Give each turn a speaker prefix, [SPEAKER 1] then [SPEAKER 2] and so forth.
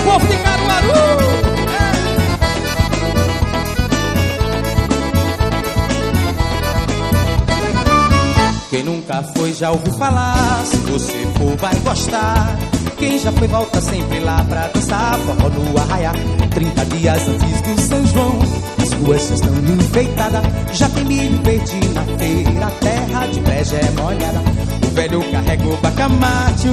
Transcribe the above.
[SPEAKER 1] povo de Caruaru. Quem nunca foi já ouviu falar, se você for vai gostar. Quem já foi volta sempre lá pra dançar forró no arraiá. 30 dias antes do São João, as ruas estão enfeitadas. Já tem milho verde na feira, a terra de breja é molhada. O velho carrega o bacamarte,